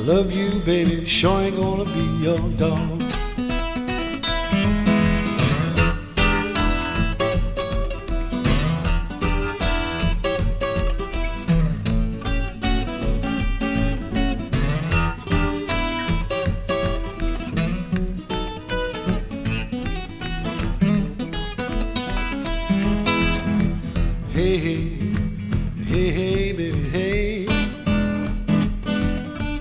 love you, baby, sure ain't gonna be your dog. Hey, hey,